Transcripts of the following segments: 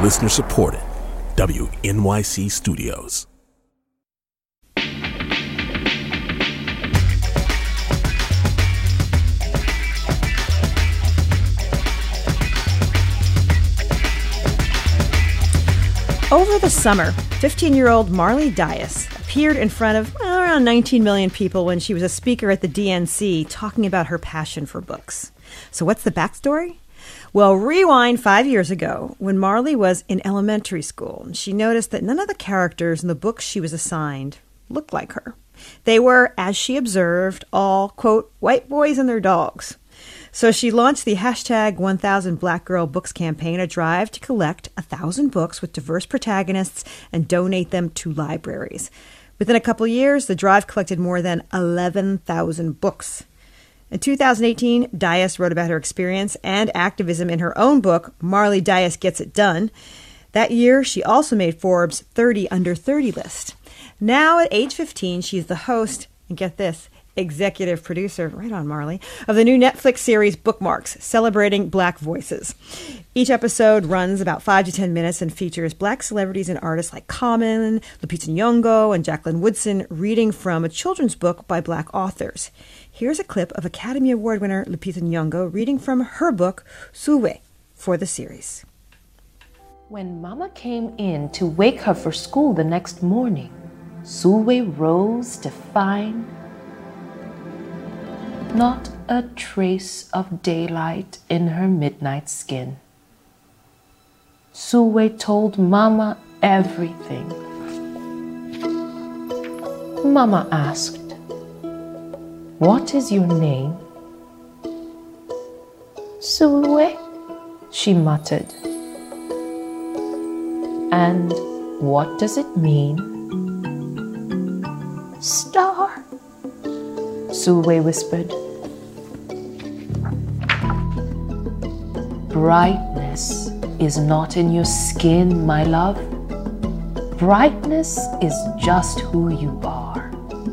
Listener supported. WNYC Studios. Over the summer, 15-year-old Marley Dias appeared in front of around 19 million people when she was a speaker at the DNC talking about her passion for books. So what's the backstory? Well, rewind 5 years ago when Marley was in elementary school. She noticed that none of the characters in the books she was assigned looked like her. They were, as she observed, all, quote, white boys and their dogs. So she launched the hashtag 1000 Black Girl Books campaign, a drive to collect 1,000 books with diverse protagonists and donate them to libraries. Within a couple of years, the drive collected more than 11,000 books. In 2018, Dias wrote about her experience and activism in her own book, Marley Dias Gets It Done. That year, she also made Forbes' 30 Under 30 list. Now, at age 15, she's the host, and get this, executive producer, right on Marley, of the new Netflix series Bookmarks, celebrating Black voices. Each episode runs about 5 to 10 minutes and features Black celebrities and artists like Common, Lupita Nyong'o, and Jacqueline Woodson reading from a children's book by Black authors. Here's a clip of Academy Award winner Lupita Nyong'o reading from her book, Suwe, for the series. When Mama came in to wake her for school the next morning, Suwe rose to find not a trace of daylight in her midnight skin. Suwe told Mama everything. Mama asked, "What is your name?" "Suwe," she muttered. "And what does it mean?" "Star," Suwe whispered. Brightness is not in your skin, my love. Brightness is just who you are.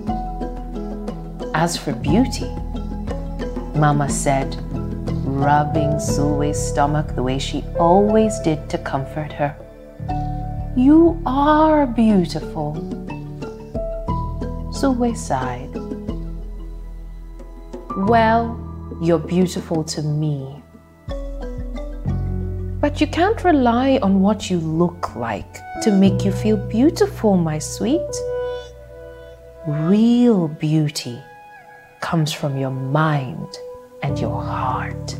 As for beauty, Mama said, rubbing Suwe's stomach the way she always did to comfort her, "You are beautiful." Suwe sighed. "Well, you're beautiful to me. But you can't rely on what you look like to make you feel beautiful, my sweet. Real beauty comes from your mind and your heart.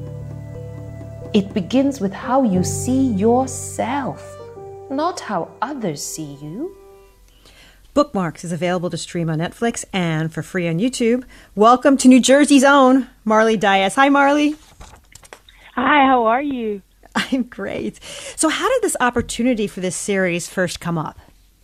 It begins with how you see yourself, not how others see you." Bookmarks is available to stream on Netflix and for free on YouTube. Welcome to New Jersey's own Marley Dias. Hi, Marley. Hi, how are you? I'm great. So how did this opportunity for this series first come up?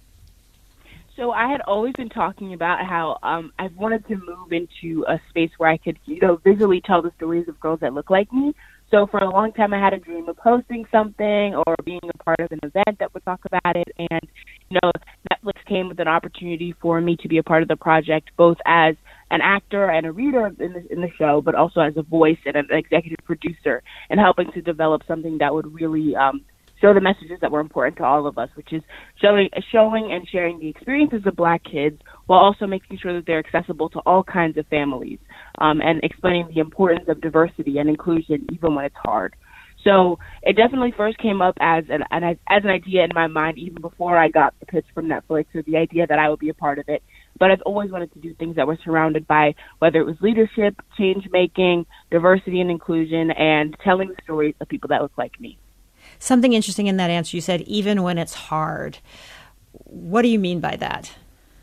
So I had always been talking about how I wanted to move into a space where I could, visually tell the stories of girls that look like me. So for a long time, I had a dream of hosting something or being a part of an event that would talk about it. And, Netflix came with an opportunity for me to be a part of the project, both as an actor and a reader in the show, but also as a voice and an executive producer, and helping to develop something that would really show the messages that were important to all of us, which is showing and sharing the experiences of Black kids while also making sure that they're accessible to all kinds of families, and explaining the importance of diversity and inclusion even when it's hard. So it definitely first came up as an idea in my mind even before I got the pitch from Netflix, or the idea that I would be a part of it. But I've always wanted to do things that were surrounded by whether it was leadership, change making, diversity and inclusion, and telling the stories of people that look like me. Something interesting in that answer, you said, even when it's hard. What do you mean by that?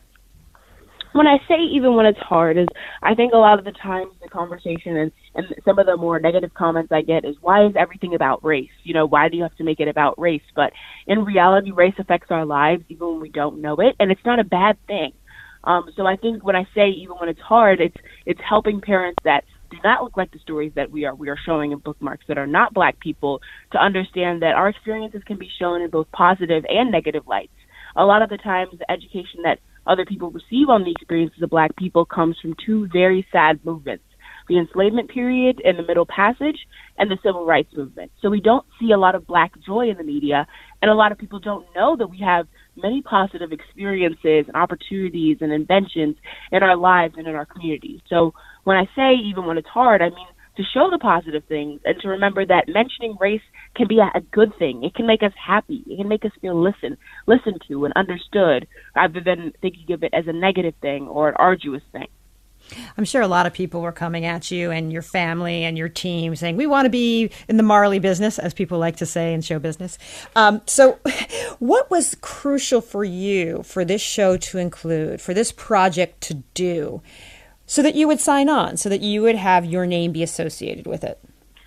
When I say even when it's hard, is I think a lot of the times the conversation and some of the more negative comments I get is, why is everything about race? Why do you have to make it about race? But in reality, race affects our lives even when we don't know it, and it's not a bad thing. So I think when I say even when it's hard, it's helping parents that do not look like the stories that we are showing in Bookmarks, that are not Black people, to understand that our experiences can be shown in both positive and negative lights. A lot of the times, the education that other people receive on the experiences of Black people comes from two very sad movements. the enslavement period and the Middle Passage and the Civil Rights Movement. So we don't see a lot of Black joy in the media, and a lot of people don't know that we have many positive experiences and opportunities and inventions in our lives and in our communities. So when I say even when it's hard, I mean to show the positive things and to remember that mentioning race can be a good thing. It can make us happy. It can make us feel listened to and understood, rather than thinking of it as a negative thing or an arduous thing. I'm sure a lot of people were coming at you and your family and your team saying, we want to be in the Marley business, as people like to say in show business. So what was crucial for you for this show to include, for this project to do, so that you would sign on, so that you would have your name be associated with it?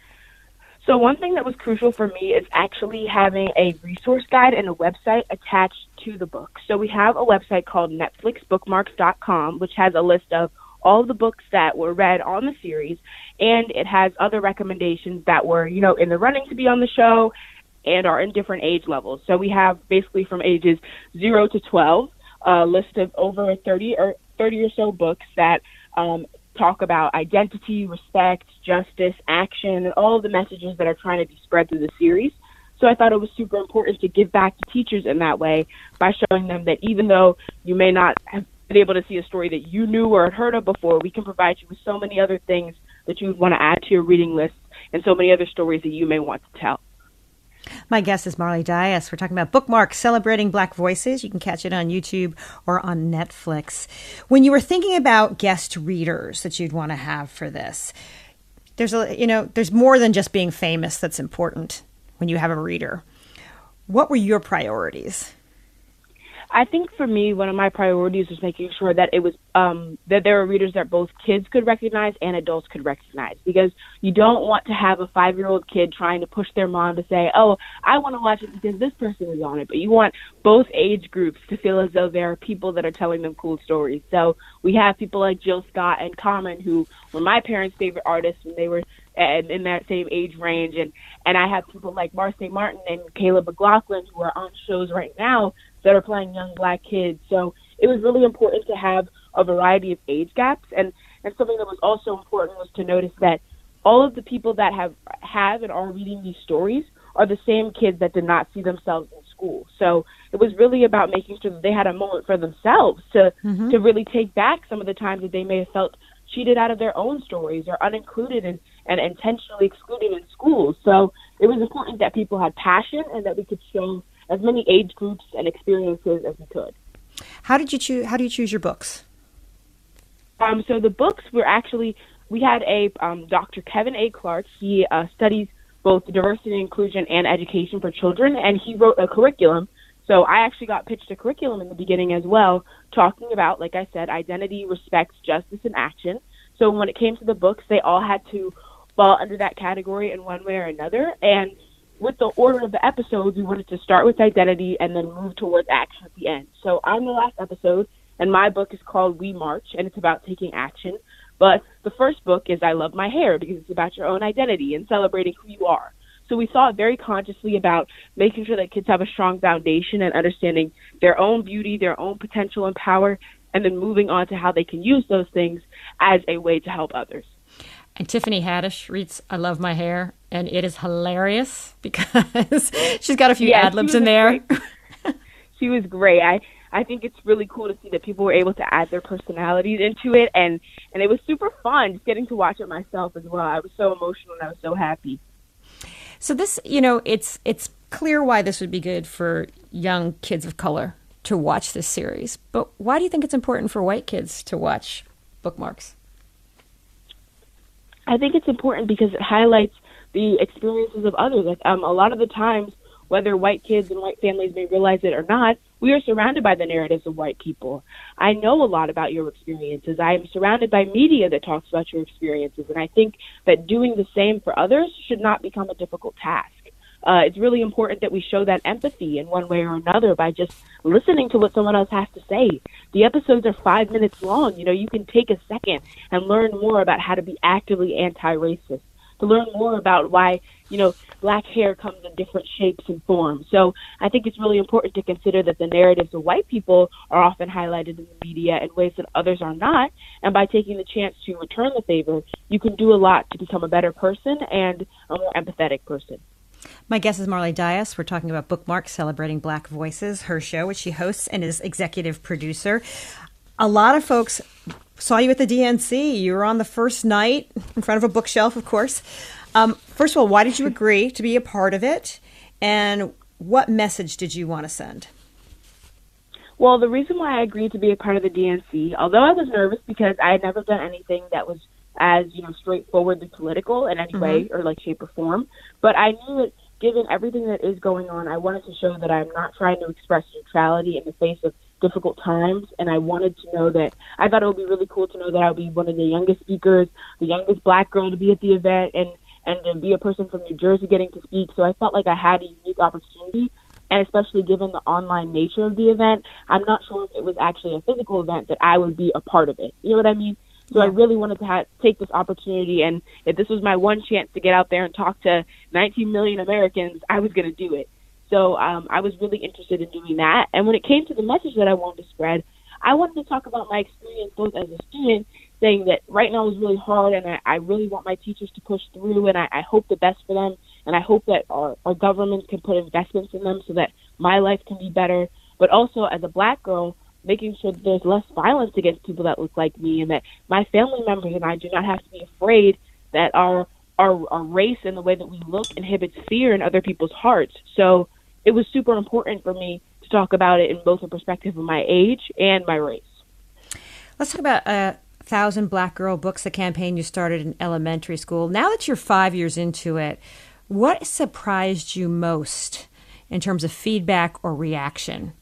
So one thing that was crucial for me is actually having a resource guide and a website attached to the book. So we have a website called netflixbookmarks.com, which has a list of all the books that were read on the series, and it has other recommendations that were, in the running to be on the show and are in different age levels. So we have basically from ages 0 to 12 a list of over 30 or so books that talk about identity, respect, justice, action, and all of the messages that are trying to be spread through the series. So I thought it was super important to give back to teachers in that way by showing them that even though you may not have been able to see a story that you knew or had heard of before, we can provide you with so many other things that you would want to add to your reading list and so many other stories that you may want to tell. My guest is Marley Dias. We're talking about Bookmark, Celebrating Black Voices. You can catch it on YouTube or on Netflix. When you were thinking about guest readers that you'd want to have for this, there's more than just being famous that's important when you have a reader. What were your priorities? I think for me, one of my priorities was making sure that it was that there were readers that both kids could recognize and adults could recognize, because you don't want to have a 5-year-old kid trying to push their mom to say, oh, I want to watch it because this person is on it. But you want both age groups to feel as though there are people that are telling them cool stories. So we have people like Jill Scott and Common, who were my parents' favorite artists when they were in that same age range. And I have people like Marcy Martin and Caleb McLaughlin, who are on shows right now that are playing young Black kids. So it was really important to have a variety of age gaps. And something that was also important was to notice that all of the people that have and are reading these stories are the same kids that did not see themselves in school. So it was really about making sure that they had a moment for themselves to really take back some of the times that they may have felt cheated out of their own stories or unincluded and intentionally excluded in schools. So it was important that people had passion and that we could show as many age groups and experiences as we could. How do you choose your books? So the books were actually, we had a Dr. Kevin A. Clark. He studies both diversity and inclusion and education for children, and he wrote a curriculum. So I actually got pitched a curriculum in the beginning as well, talking about, like I said, identity, respect, justice, and action. So when it came to the books, they all had to fall under that category in one way or another. And with the order of the episodes, we wanted to start with identity and then move towards action at the end. So I'm the last episode, and my book is called We March, and it's about taking action. But the first book is I Love My Hair, because it's about your own identity and celebrating who you are. So we thought very consciously about making sure that kids have a strong foundation and understanding their own beauty, their own potential and power, and then moving on to how they can use those things as a way to help others. And Tiffany Haddish reads I Love My Hair, and it is hilarious because she's got a few ad-libs in there. She was great. I think it's really cool to see that people were able to add their personalities into it, and it was super fun just getting to watch it myself as well. I was so emotional and I was so happy. So this, it's clear why this would be good for young kids of color to watch this series. But why do you think it's important for white kids to watch Bookmarks? I think it's important because it highlights the experiences of others. Like, a lot of the times, whether white kids and white families may realize it or not, we are surrounded by the narratives of white people. I know a lot about your experiences. I am surrounded by media that talks about your experiences, and I think that doing the same for others should not become a difficult task. It's really important that we show that empathy in one way or another by just listening to what someone else has to say. The episodes are 5 minutes long. You can take a second and learn more about how to be actively anti-racist, to learn more about why, Black hair comes in different shapes and forms. So I think it's really important to consider that the narratives of white people are often highlighted in the media in ways that others are not. And by taking the chance to return the favor, you can do a lot to become a better person and a more empathetic person. My guest is Marley Dias. We're talking about Bookmark, Celebrating Black Voices, her show, which she hosts and is executive producer. A lot of folks saw you at the DNC. You were on the first night in front of a bookshelf, of course. First of all, why did you agree to be a part of it? And what message did you want to send? Well, the reason why I agreed to be a part of the DNC, although I was nervous because I had never done anything that was as, straightforwardly political in any way or like shape or form, but I knew that given everything that is going on, I wanted to show that I'm not trying to express neutrality in the face of difficult times, and I wanted to know that I thought it would be really cool to know that I would be one of the youngest speakers, the youngest Black girl to be at the event, and to be a person from New Jersey getting to speak. So I felt like I had a unique opportunity, and especially given the online nature of the event, I'm not sure if it was actually a physical event that I would be a part of it. You know what I mean? So I really wanted to take this opportunity, and if this was my one chance to get out there and talk to 19 million Americans, I was going to do it. So I was really interested in doing that. And when it came to the message that I wanted to spread, I wanted to talk about my experience both as a student, saying that right now is really hard, and I really want my teachers to push through, and I hope the best for them, and I hope that our government can put investments in them so that my life can be better. But also, as a Black girl, making sure that there's less violence against people that look like me, and that my family members and I do not have to be afraid that our race and the way that we look inhibits fear in other people's hearts. So it was super important for me to talk about it in both the perspective of my age and my race. Let's talk about 1,000 Black Girl Books, the campaign you started in elementary school. Now that you're 5 years into it, what surprised you most in terms of feedback or reaction?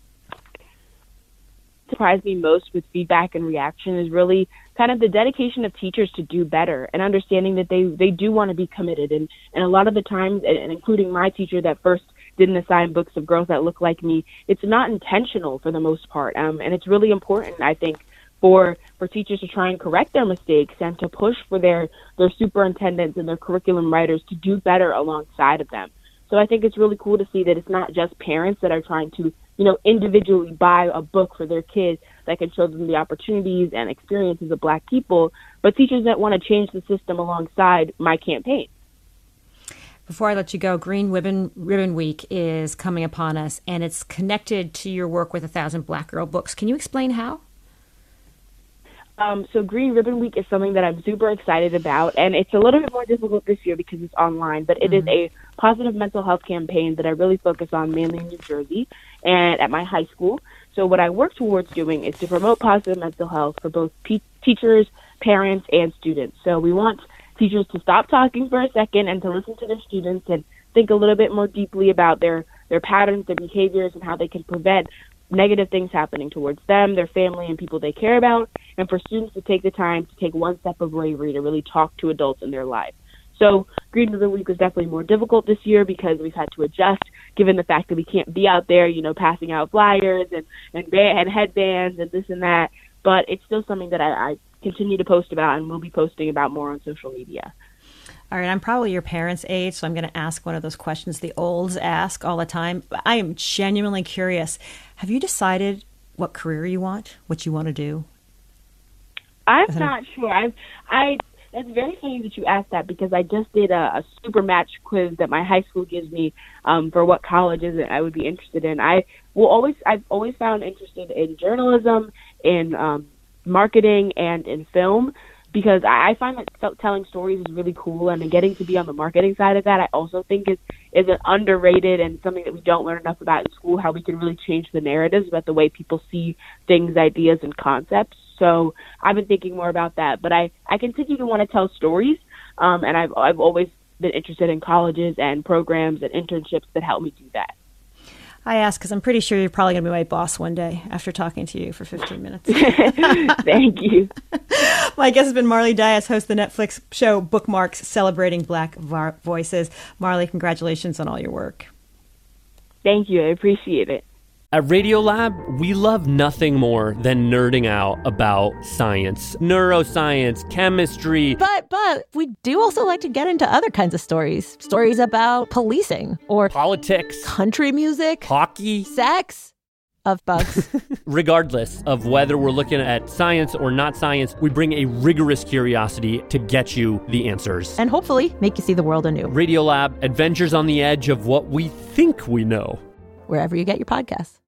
Surprised me most with feedback and reaction is really kind of the dedication of teachers to do better and understanding that they do want to be committed. And a lot of the times, and including my teacher that first didn't assign books of girls that look like me, it's not intentional for the most part. And it's really important, I think, for teachers to try and correct their mistakes and to push for their superintendents and their curriculum writers to do better alongside of them. So I think it's really cool to see that it's not just parents that are trying to, individually buy a book for their kids that can show them the opportunities and experiences of Black people, but teachers that want to change the system alongside my campaign. Before I let you go, Green Ribbon Week is coming upon us, and it's connected to your work with 1,000 Black Girl Books. Can you explain how? So Green Ribbon Week is something that I'm super excited about, and it's a little bit more difficult this year because it's online, but it is a positive mental health campaign that I really focus on mainly in New Jersey and at my high school. So what I work towards doing is to promote positive mental health for both teachers, parents, and students. So we want teachers to stop talking for a second and to listen to their students and think a little bit more deeply about their patterns, their behaviors, and how they can prevent negative things happening towards them, their family, and people they care about, and for students to take the time to take one step of bravery to really talk to adults in their life. So Green Ribbon Week was definitely more difficult this year because we've had to adjust given the fact that we can't be out there, passing out flyers and headbands and this and that, but it's still something that I continue to post about and will be posting about more on social media. All right, I'm probably your parents' age, so I'm going to ask one of those questions the olds ask all the time. I am genuinely curious. Have you decided what career you want, what you want to do? I'm not sure. That's very funny that you asked that because I just did a super match quiz that my high school gives me for what colleges I would be interested in. I've always found interested in journalism, in marketing, and in film. Because I find that telling stories is really cool, and getting to be on the marketing side of that, I also think is an underrated and something that we don't learn enough about in school, how we can really change the narratives about the way people see things, ideas, and concepts. So I've been thinking more about that. But I continue to want to tell stories, and I've always been interested in colleges and programs and internships that help me do that. I ask because I'm pretty sure you're probably going to be my boss one day after talking to you for 15 minutes. Thank you. My guest has been Marley Dias, host of the Netflix show Bookmarks, Celebrating Black Voices. Marley, congratulations on all your work. Thank you. I appreciate it. At Radiolab, we love nothing more than nerding out about science, neuroscience, chemistry. But we do also like to get into other kinds of stories. Stories about policing or politics, country music, hockey, sex. Of bugs. Regardless of whether we're looking at science or not science, we bring a rigorous curiosity to get you the answers. And hopefully make you see the world anew. Radiolab, adventures on the edge of what we think we know. Wherever you get your podcasts.